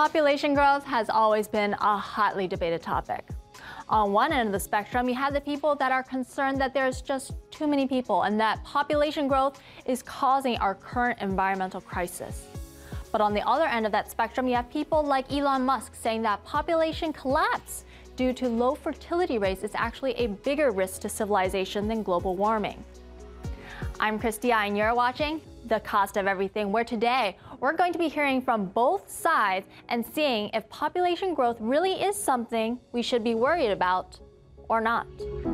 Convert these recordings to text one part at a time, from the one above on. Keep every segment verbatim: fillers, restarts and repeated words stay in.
Population growth has always been a hotly debated topic. On one end of the spectrum, you have the people that are concerned that there's just too many people and that population growth is causing our current environmental crisis. But on the other end of that spectrum, you have people like Elon Musk saying that population collapse due to low fertility rates is actually a bigger risk to civilization than global warming. I'm Christy, and you're watching The Cost of Everything, where today we're going to be hearing from both sides and seeing if population growth really is something we should be worried about or not.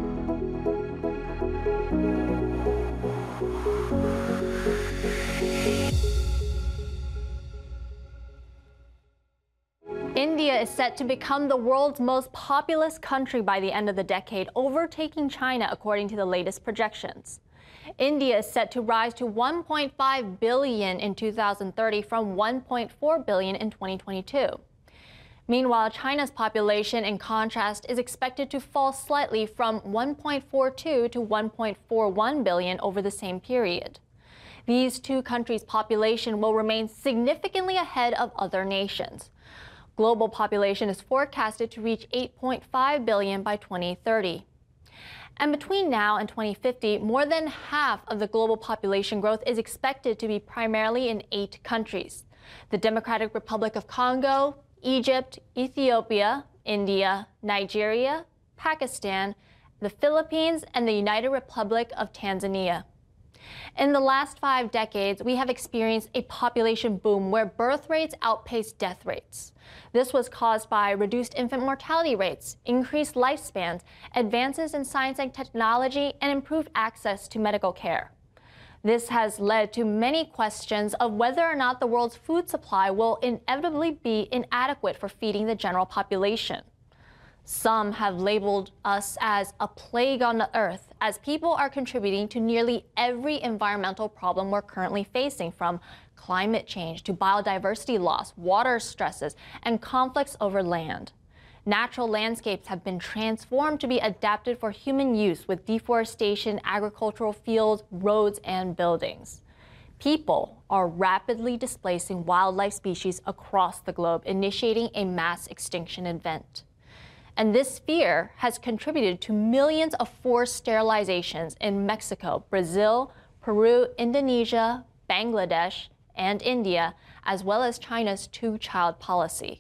India is set to become the world's most populous country by the end of the decade, overtaking China according to the latest projections. India is set to rise to one point five billion in two thousand thirty from one point four billion in twenty twenty-two. Meanwhile, China's population, in contrast, is expected to fall slightly from one point four two to one point four one billion over the same period. These two countries' population will remain significantly ahead of other nations. Global population is forecasted to reach eight point five billion by twenty thirty. And between now and twenty fifty, more than half of the global population growth is expected to be primarily in eight countries: the Democratic Republic of Congo, Egypt, Ethiopia, India, Nigeria, Pakistan, the Philippines, and the United Republic of Tanzania. In the last five decades, we have experienced a population boom where birth rates outpace death rates. This was caused by reduced infant mortality rates, increased lifespans, advances in science and technology, and improved access to medical care. This has led to many questions of whether or not the world's food supply will inevitably be inadequate for feeding the general population. Some have labeled us as a plague on the earth, as people are contributing to nearly every environmental problem we're currently facing, from climate change to biodiversity loss, water stresses, and conflicts over land. Natural landscapes have been transformed to be adapted for human use with deforestation, agricultural fields, roads, and buildings. People are rapidly displacing wildlife species across the globe, initiating a mass extinction event. And this fear has contributed to millions of forced sterilizations in Mexico, Brazil, Peru, Indonesia, Bangladesh, and India, as well as China's two-child policy.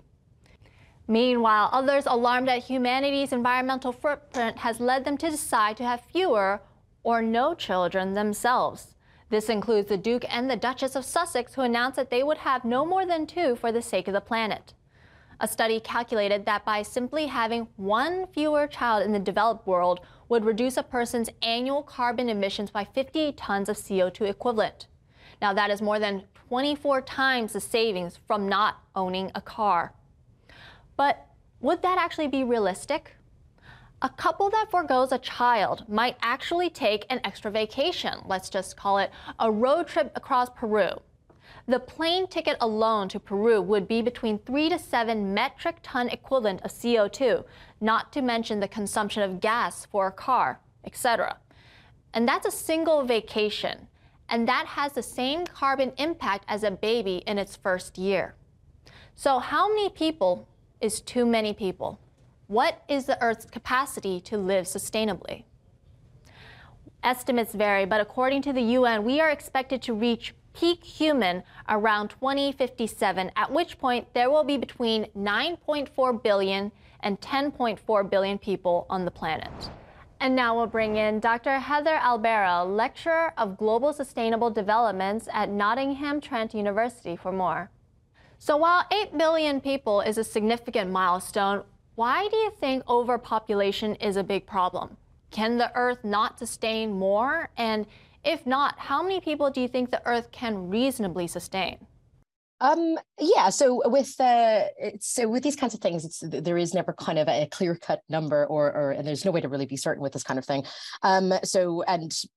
Meanwhile, others alarmed that humanity's environmental footprint has led them to decide to have fewer or no children themselves. This includes the Duke and the Duchess of Sussex, who announced that they would have no more than two for the sake of the planet. A study calculated that by simply having one fewer child in the developed world would reduce a person's annual carbon emissions by fifty-eight tons of C O two equivalent. Now, that is more than twenty-four times the savings from not owning a car. But would that actually be realistic? A couple that forgoes a child might actually take an extra vacation. Let's just call it a road trip across Peru. The plane ticket alone to Peru would be between three to seven metric ton equivalent of C O two, not to mention the consumption of gas for a car, et cetera. And that's a single vacation, and that has the same carbon impact as a baby in its first year. So how many people is too many people? What is the Earth's capacity to live sustainably? Estimates vary, but according to the U N, we are expected to reach peak human around twenty fifty-seven, at which point there will be between nine point four billion and ten point four billion people on the planet. And now we'll bring in Doctor Heather Albera, Lecturer of Global Sustainable Developments at Nottingham Trent University, for more. So while eight billion people is a significant milestone, why do you think overpopulation is a big problem? Can the Earth not sustain more? And if not, how many people do you think the Earth can reasonably sustain? Um, yeah, so with uh, so with these kinds of things, it's, there is never kind of a clear-cut number, or, or and there's no way to really be certain with this kind of thing. Um, so and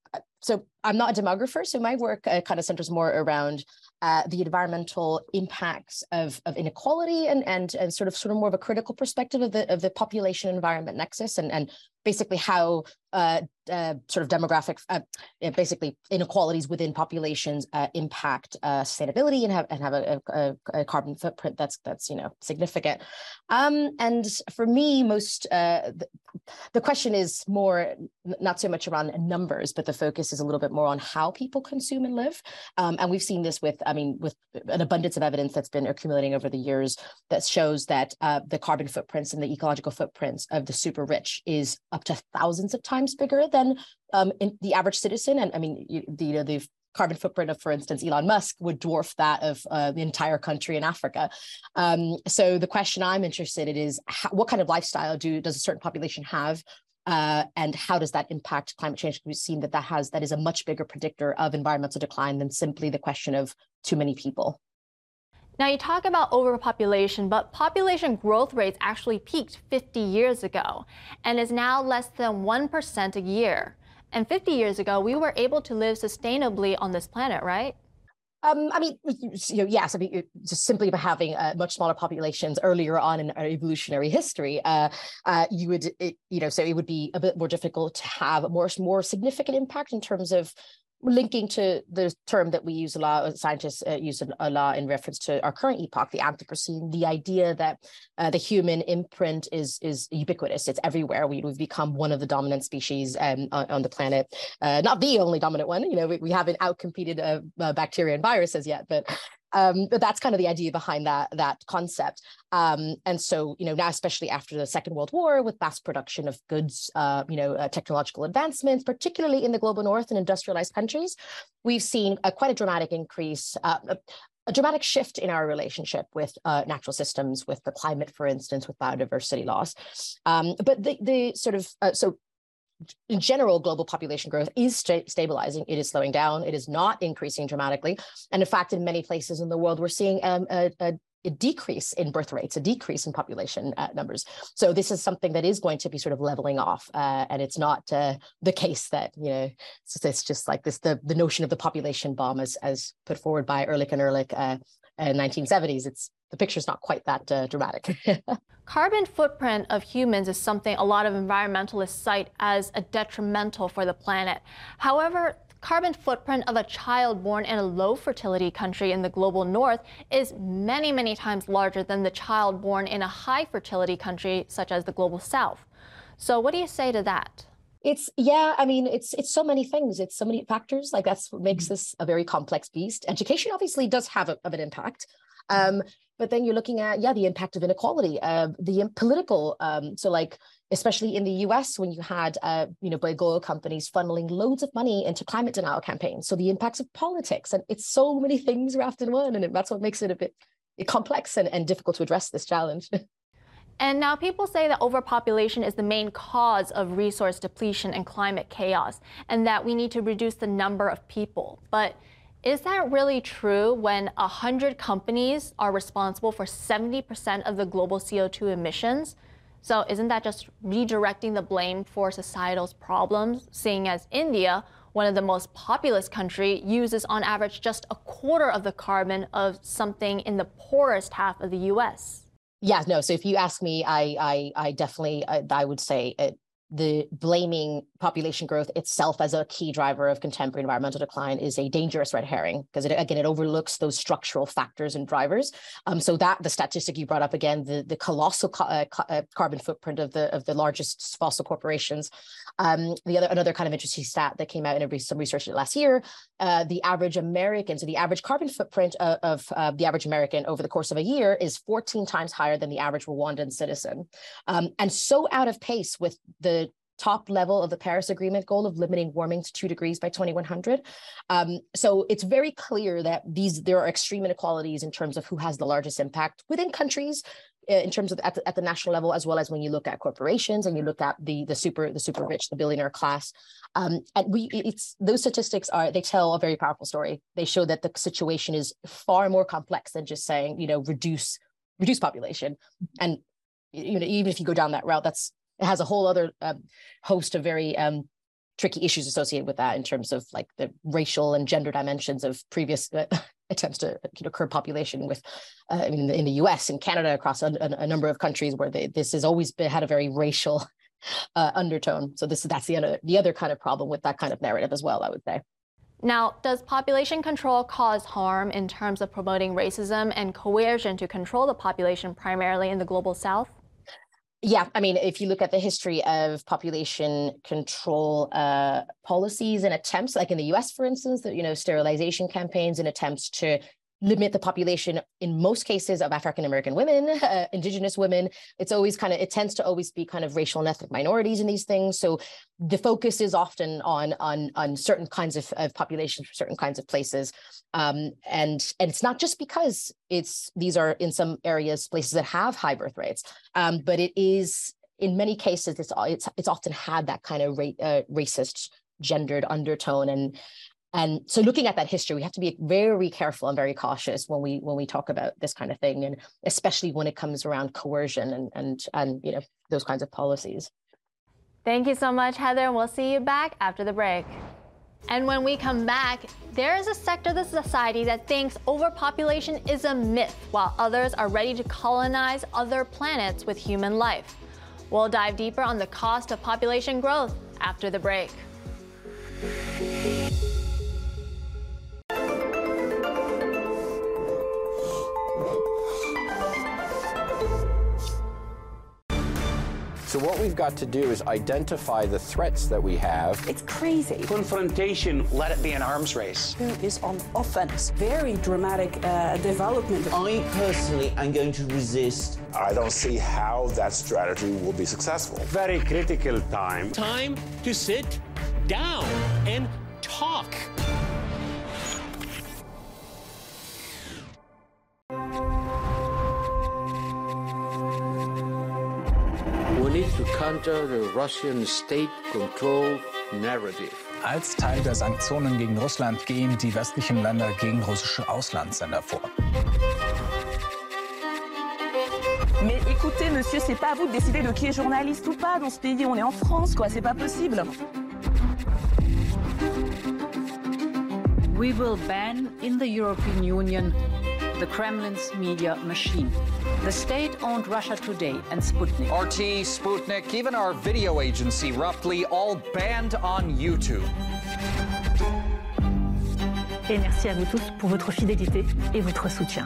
so I'm not a demographer, so my work uh, kind of centers more around uh, the environmental impacts of, of inequality and, and and sort of sort of more of a critical perspective of the of the population environment nexus, and and basically how uh, uh, sort of demographic, uh, basically inequalities within populations uh, impact uh, sustainability and have and have a, a, a carbon footprint that's that's you know significant. Um, and for me, most uh, the, the question is more not so much around numbers, but the focus is a little bit more on how people consume and live. Um, and we've seen this with, I mean, with an abundance of evidence that's been accumulating over the years that shows that uh, the carbon footprints and the ecological footprints of the super rich is up to thousands of times bigger than um, in the average citizen. And I mean, you, the, you know, the carbon footprint of, for instance, Elon Musk would dwarf that of uh, the entire country in Africa. Um, so the question I'm interested in is how, what kind of lifestyle do does a certain population have? Uh, and how does that impact climate change? We've seen that that has that is a much bigger predictor of environmental decline than simply the question of too many people. Now, you talk about overpopulation, but population growth rates actually peaked fifty years ago and is now less than one percent a year. And fifty years ago, we were able to live sustainably on this planet, right? Um, I mean, you know, yes, I mean, just simply by having uh, much smaller populations earlier on in our evolutionary history, uh, uh, you would, it, you know, so it would be a bit more difficult to have a more, more significant impact in terms of linking to the term that we use a lot, scientists uh, use a lot in reference to our current epoch, the Anthropocene, the idea that uh, the human imprint is is ubiquitous. It's everywhere. We, we've become one of the dominant species um, on, on the planet, uh, not the only dominant one. You know, we, we haven't outcompeted uh, uh, bacteria and viruses yet, but Um, but that's kind of the idea behind that that concept. Um, and so, you know, now, especially after the Second World War, with mass production of goods, uh, you know, uh, technological advancements, particularly in the global north and industrialized countries, we've seen a, quite a dramatic increase, uh, a, a dramatic shift in our relationship with uh, natural systems, with the climate, for instance, with biodiversity loss. Um, but the, the sort of, uh, so in general, global population growth is sta stabilizing. It is slowing down. It is not increasing dramatically. And in fact, in many places in the world, we're seeing um, a, a, a decrease in birth rates, a decrease in population uh, numbers. So this is something that is going to be sort of leveling off. Uh, and it's not uh, the case that, you know, it's, it's just like this, the, the notion of the population bomb as, as put forward by Ehrlich and Ehrlich uh, in nineteen seventies. It's the picture's not quite that uh, dramatic. Carbon footprint of humans is something a lot of environmentalists cite as a detrimental for the planet. However, carbon footprint of a child born in a low fertility country in the global north is many, many times larger than the child born in a high fertility country such as the global south. So what do you say to that? It's, yeah, I mean, it's it's so many things. It's so many factors. Like that's what makes this a very complex beast. Education obviously does have a, of an impact. Um, but then you're looking at, yeah, the impact of inequality, uh, the political, um, so like, especially in the U S when you had, uh, you know, big oil companies funneling loads of money into climate denial campaigns. So the impacts of politics, and it's so many things wrapped in one. And that's what makes it a bit complex and, and difficult to address this challenge. And now people say that overpopulation is the main cause of resource depletion and climate chaos, and that we need to reduce the number of people. But is that really true when one hundred companies are responsible for seventy percent of the global C O two emissions? So isn't that just redirecting the blame for societal problems, seeing as India, one of the most populous countries, uses on average just a quarter of the carbon of something in the poorest half of the U S? Yeah, no. So if you ask me, I, I, I definitely, I, I would say it, the blaming population growth itself as a key driver of contemporary environmental decline is a dangerous red herring, because it, again, it overlooks those structural factors and drivers. Um, so that the statistic you brought up again, the, the colossal ca uh, ca uh, carbon footprint of the of the largest fossil corporations. Um, the other another kind of interesting stat that came out in a, some research last year, uh, the average American, so the average carbon footprint of, of uh, the average American over the course of a year is fourteen times higher than the average Rwandan citizen, um, and so out of pace with the top level of the Paris Agreement goal of limiting warming to two degrees by twenty-one hundred. Um, so it's very clear that these there are extreme inequalities in terms of who has the largest impact within countries, uh, in terms of at the, at the national level, as well as when you look at corporations and you look at the the super the super rich, the billionaire class. Um, and we it's those statistics are they tell a very powerful story. They show that the situation is far more complex than just saying, you know, reduce reduce population. And you know, even if you go down that route, that's it has a whole other um, host of very um, tricky issues associated with that in terms of like the racial and gender dimensions of previous uh, attempts to you know, curb population with, uh, I mean, in the, in the U S and Canada, across a, a number of countries where they, this has always been, had a very racial uh, undertone. So this that's the other, the other kind of problem with that kind of narrative as well, I would say. Now, does population control cause harm in terms of promoting racism and coercion to control the population primarily in the global south? Yeah, I mean, if you look at the history of population control uh, policies and attempts, like in the U S, for instance, that, you know, sterilization campaigns and attempts to limit the population, in most cases, of African-American women, uh, indigenous women, it's always kind of, it tends to always be kind of racial and ethnic minorities in these things. So the focus is often on, on, on certain kinds of, of populations for certain kinds of places. Um, and, and it's not just because it's, these are in some areas, places that have high birth rates, um, but it is, in many cases, it's, it's, it's often had that kind of ra uh, racist, gendered undertone. And And so looking at that history, we have to be very careful and very cautious when we when we talk about this kind of thing, and especially when it comes around coercion and and and you know those kinds of policies. Thank you so much, Heather, and we'll see you back after the break. And when we come back, there is a sector of the society that thinks overpopulation is a myth, while others are ready to colonize other planets with human life. We'll dive deeper on the cost of population growth after the break. So what we've got to do is identify the threats that we have. It's crazy. Confrontation, let it be an arms race. Who is on offense? Very dramatic uh, development. I personally am going to resist. I don't see how that strategy will be successful. Very critical time. Time to sit down and talk. We need to counter the Russian state-controlled narrative. Als Teil der Sanktionen gegen Russland gehen die westlichen Länder gegen russische Auslandssender vor. Mais écoutez, monsieur, c'est pas à vous de décider de qui est journaliste ou pas dans ce pays. On est en France, quoi. C'est pas possible. We will ban in the European Union the Kremlin's media machine. The state-owned Russia Today and Sputnik. R T, Sputnik, even our video agency, roughly, all banned on YouTube. Et merci à vous tous pour votre fidélité et votre soutien.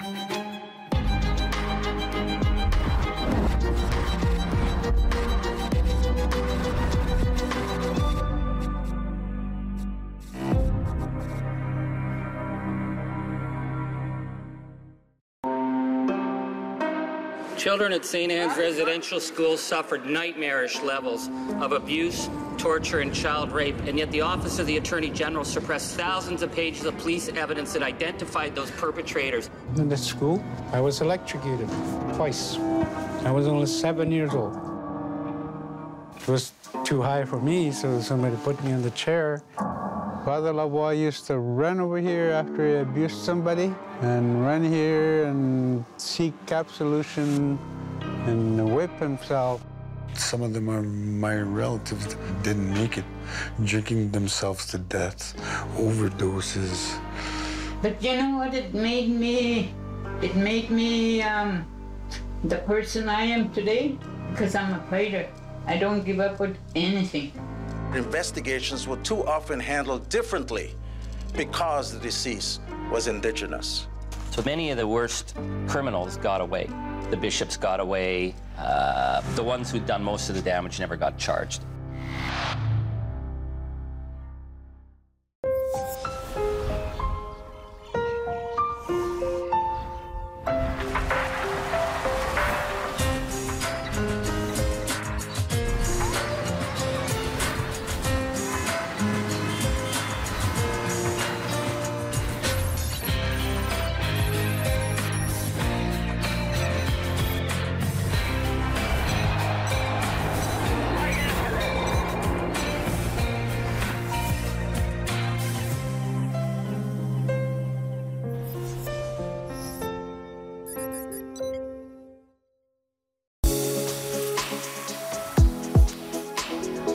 Children at Saint Anne's Residential School suffered nightmarish levels of abuse, torture, and child rape, and yet the Office of the Attorney General suppressed thousands of pages of police evidence that identified those perpetrators. In the school, I was electrocuted twice. I was only seven years old. It was too high for me, so somebody put me in the chair. Father Lavoie used to run over here after he abused somebody and run here and seek absolution and whip himself. Some of them are my relatives that didn't make it, drinking themselves to death, overdoses. But you know what? It made me, it made me um, the person I am today, because I'm a fighter. I don't give up with anything. Investigations were too often handled differently because the deceased was indigenous. So many of the worst criminals got away. The bishops got away. Uh, the ones who'd done most of the damage never got charged.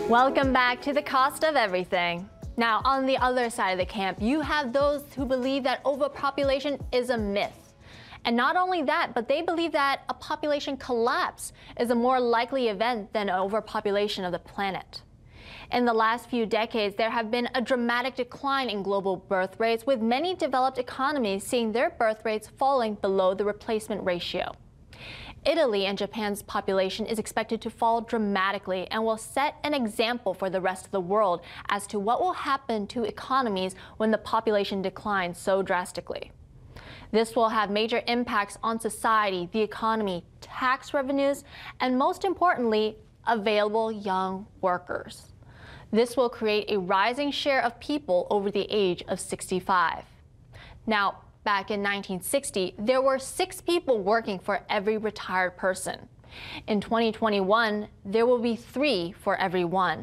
Welcome back to The Cost of Everything. Now, on the other side of the camp, you have those who believe that overpopulation is a myth. And not only that, but they believe that a population collapse is a more likely event than overpopulation of the planet. In the last few decades, there have been a dramatic decline in global birth rates, with many developed economies seeing their birth rates falling below the replacement ratio. Italy and Japan's population is expected to fall dramatically and will set an example for the rest of the world as to what will happen to economies when the population declines so drastically. This will have major impacts on society, the economy, tax revenues, and most importantly, available young workers. This will create a rising share of people over the age of sixty-five. Now, back in nineteen sixty, there were six people working for every retired person. In twenty twenty-one, there will be three for every one.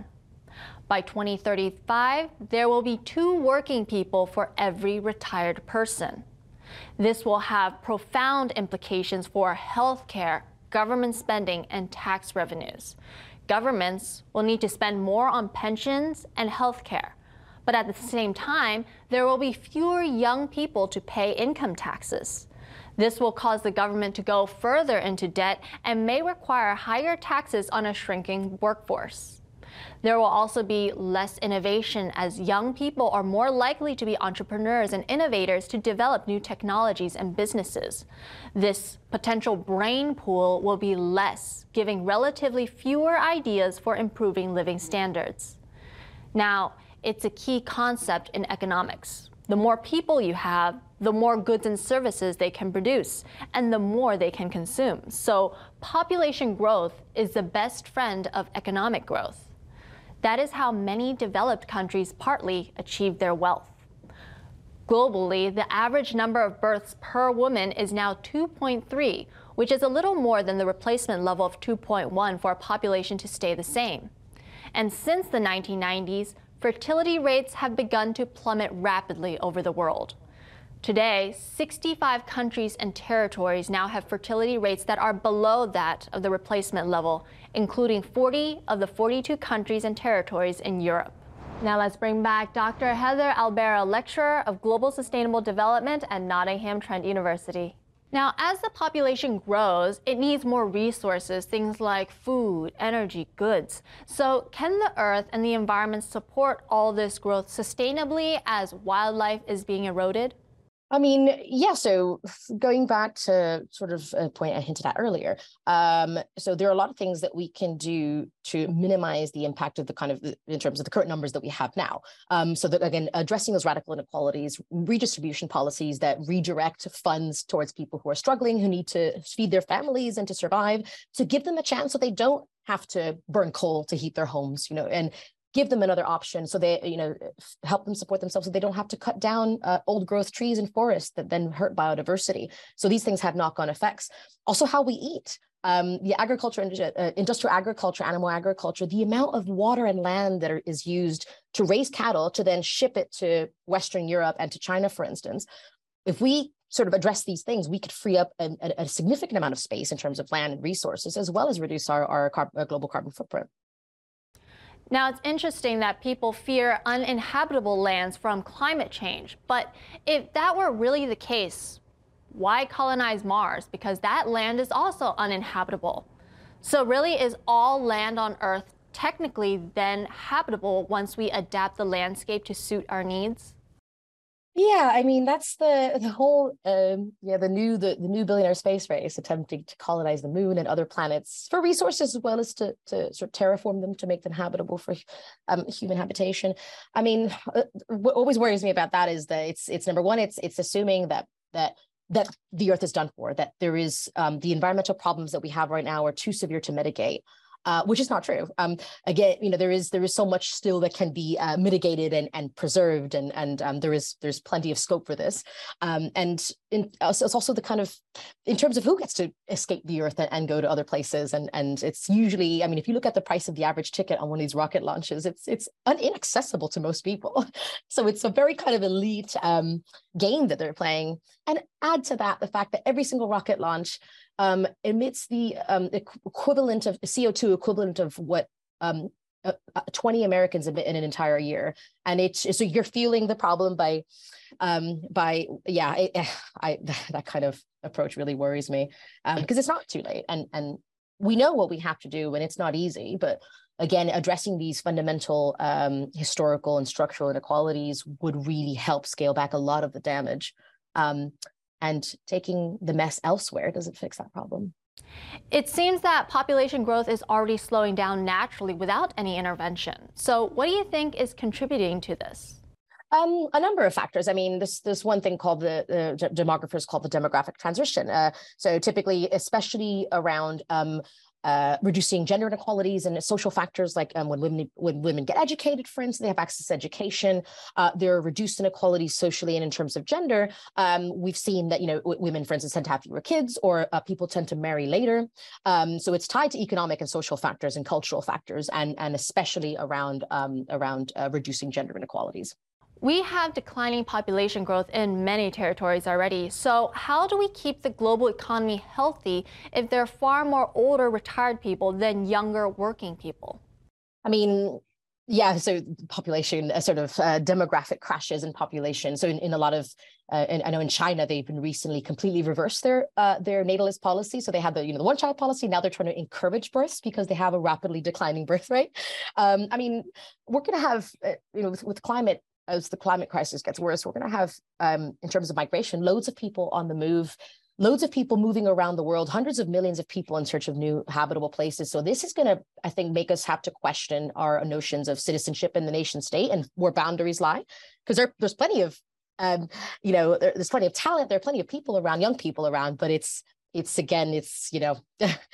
By twenty thirty-five, there will be two working people for every retired person. This will have profound implications for healthcare, government spending, and tax revenues. Governments will need to spend more on pensions and healthcare. But at the same time, there will be fewer young people to pay income taxes. This will cause the government to go further into debt and may require higher taxes on a shrinking workforce. There will also be less innovation, as young people are more likely to be entrepreneurs and innovators to develop new technologies and businesses. This potential brain pool will be less, giving relatively fewer ideas for improving living standards. Now, it's a key concept in economics. The more people you have, the more goods and services they can produce, and the more they can consume. So population growth is the best friend of economic growth. That is how many developed countries partly achieve their wealth. Globally, the average number of births per woman is now two point three, which is a little more than the replacement level of two point one for a population to stay the same. And since the nineteen nineties, fertility rates have begun to plummet rapidly over the world. Today, sixty-five countries and territories now have fertility rates that are below that of the replacement level, including forty of the forty-two countries and territories in Europe. Now let's bring back Doctor Heather Albera, lecturer of Global Sustainable Development at Nottingham Trent University. Now, as the population grows, it needs more resources, things like food, energy, goods. So can the Earth and the environment support all this growth sustainably as wildlife is being eroded? I mean, yeah, so going back to sort of a point I hinted at earlier, um, so there are a lot of things that we can do to minimize the impact of the kind of, in terms of the current numbers that we have now. Um, so that, again, addressing those radical inequalities, redistribution policies that redirect funds towards people who are struggling, who need to feed their families and to survive, to give them a chance so they don't have to burn coal to heat their homes, you know, and give them another option so they, you know, help them support themselves so they don't have to cut down uh, old growth trees and forests that then hurt biodiversity. So these things have knock-on effects. Also how we eat. Um, the agriculture, uh, industrial agriculture, animal agriculture, the amount of water and land that are, is used to raise cattle to then ship it to Western Europe and to China, for instance. If we sort of address these things, we could free up a, a, a significant amount of space in terms of land and resources, as well as reduce our, our, carb, our global carbon footprint. Now, it's interesting that people fear uninhabitable lands from climate change, but if that were really the case, why colonize Mars? Because that land is also uninhabitable. So really, is all land on Earth technically then habitable once we adapt the landscape to suit our needs? Yeah, I mean, that's the the whole um, yeah the new the, the new billionaire space race attempting to colonize the moon and other planets for resources as well as to to sort of terraform them to make them habitable for um, human habitation. I mean, uh, what always worries me about that is that it's it's number one, it's it's assuming that that that the Earth is done for, that there is um, the environmental problems that we have right now are too severe to mitigate. Uh, which is not true. Um, again, you know, there is there is so much still that can be uh, mitigated and and preserved, and and um, there is there's plenty of scope for this. Um, and in, it's also the kind of, in terms of who gets to escape the Earth and, and go to other places, and and it's usually, I mean, if you look at the price of the average ticket on one of these rocket launches, it's it's inaccessible to most people. So it's a very kind of elite um, game that they're playing. And add to that the fact that every single rocket launch Um, emits the um, equivalent of C O two equivalent of what um, uh, twenty Americans in an entire year. And it's, so you're feeling the problem by, um, by, yeah, I, I that kind of approach really worries me, um, because it's not too late. And, and we know what we have to do, and it's not easy, but again, addressing these fundamental um, historical and structural inequalities would really help scale back a lot of the damage. Um, and taking the mess elsewhere doesn't fix that problem. It seems that population growth is already slowing down naturally without any intervention. So what do you think is contributing to this? Um, a number of factors. I mean, this this one thing called the, the demographers call the demographic transition. Uh, so typically, especially around um, uh, reducing gender inequalities and social factors, like um, when women when women get educated, for instance, they have access to education. Uh, there are reduced inequalities socially and in terms of gender. Um, we've seen that, you know, w- women, for instance, tend to have fewer kids, or uh, people tend to marry later. Um, so it's tied to economic and social factors and cultural factors, and and especially around um, around uh, reducing gender inequalities. We have declining population growth in many territories already. So how do we keep the global economy healthy if there are far more older retired people than younger working people? I mean, yeah, so population, uh, sort of uh, demographic crashes in population. So in, in a lot of, uh, in, I know in China, they've been recently completely reversed their uh, their natalist policy. So they had the, you know, the one child policy. Now they're trying to encourage births because they have a rapidly declining birth rate. Um, I mean, we're going to have, uh, you know, with, with climate, as the climate crisis gets worse, we're going to have, um, in terms of migration, loads of people on the move, loads of people moving around the world, hundreds of millions of people in search of new habitable places. So this is going to, I think, make us have to question our notions of citizenship in the nation state and where boundaries lie, because there, there's plenty of, um, you know, there, there's plenty of talent, there are plenty of people around, young people around, but it's, it's again, it's, you know,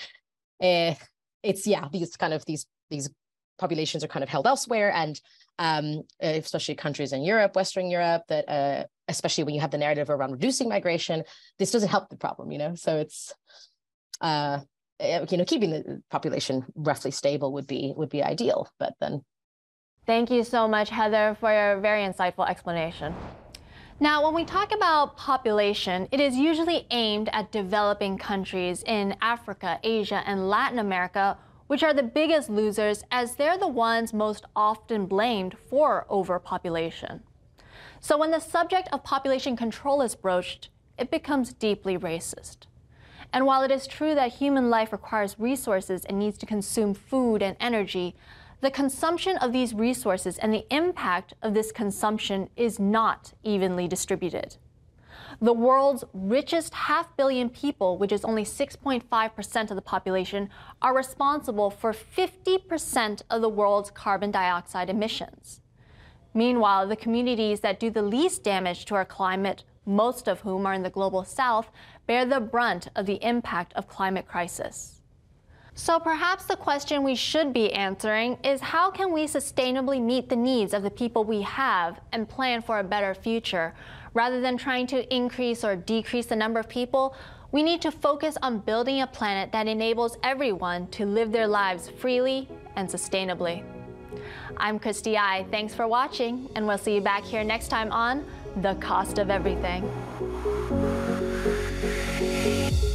uh, it's, yeah, these kind of, these, these populations are kind of held elsewhere. And um, especially countries in Europe, Western Europe, that uh, especially when you have the narrative around reducing migration, this doesn't help the problem, you know? So it's, uh, you know, keeping the population roughly stable would be, would be ideal, but then. Thank you so much, Heather, for your very insightful explanation. Now, when we talk about population, it is usually aimed at developing countries in Africa, Asia, and Latin America, which are the biggest losers, as they're the ones most often blamed for overpopulation. So when the subject of population control is broached, it becomes deeply racist. And while it is true that human life requires resources and needs to consume food and energy, the consumption of these resources and the impact of this consumption is not evenly distributed. The world's richest half billion people, which is only six point five percent of the population, are responsible for fifty percent of the world's carbon dioxide emissions. Meanwhile, the communities that do the least damage to our climate, most of whom are in the global south, bear the brunt of the impact of climate crisis. So perhaps the question we should be answering is, how can we sustainably meet the needs of the people we have and plan for a better future? Rather than trying to increase or decrease the number of people, we need to focus on building a planet that enables everyone to live their lives freely and sustainably. I'm Christy I. Thanks for watching, and we'll see you back here next time on The Cost of Everything.